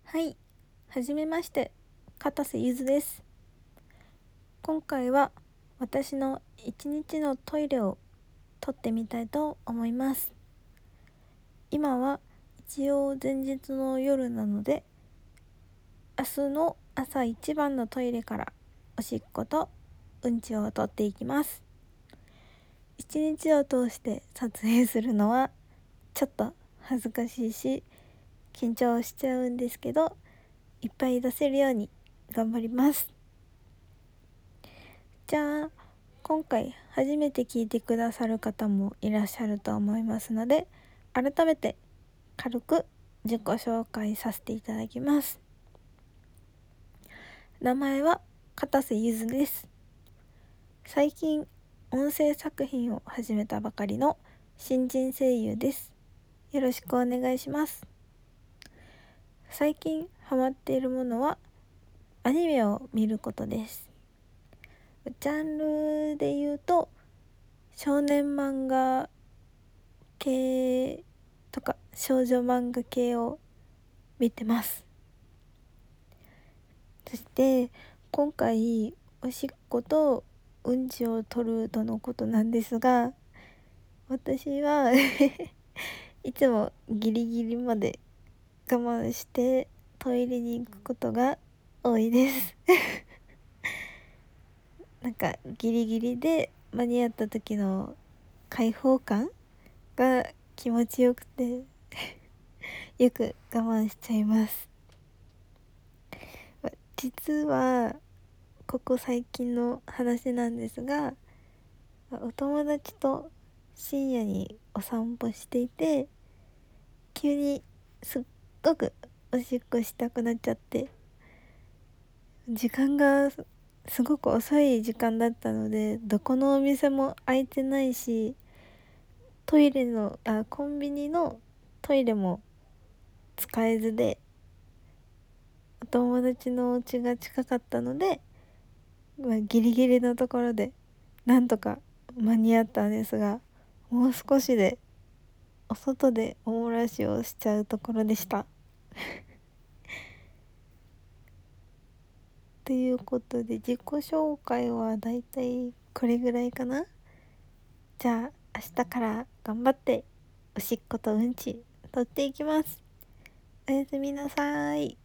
はい、はじめまして、片瀬ゆずです。今回は私の一日のトイレを撮ってみたいと思います。今は一応前日の夜なので、明日の朝一番のトイレからおしっことうんちを撮っていきます。一日を通して撮影するのはちょっと恥ずかしいし緊張しちゃうんですけど、いっぱい出せるように頑張ります。じゃあ今回初めて聞いてくださる方もいらっしゃると思いますので、改めて軽く自己紹介させていただきます。名前は片瀬ゆずです。最近音声作品を始めたばかりの新人声優です。よろしくお願いします。最近ハマっているものはアニメを見ることです。ジャンルで言うと少年漫画系とか少女漫画系を見てます。そして今回おしっことうんちを取るとのことなんですが、私はいつもギリギリまで我慢してトイレに行くことが多いですなんかギリギリで間に合った時の解放感が気持ちよくてよく我慢しちゃいます。実はここ最近の話なんですが、お友達と深夜にお散歩していて、急にすっごくおしっこしたくなっちゃって、時間がすごく遅い時間だったので、どこのお店も開いてないし、コンビニのトイレも使えずで、お友達のお家が近かったので、ギリギリのところでなんとか間に合ったんですが、もう少しでお外でおもらしをしちゃうところでしたということで、自己紹介はだいたいこれぐらいかな。じゃあ明日から頑張っておしっことうんち取っていきます。おやすみなさい。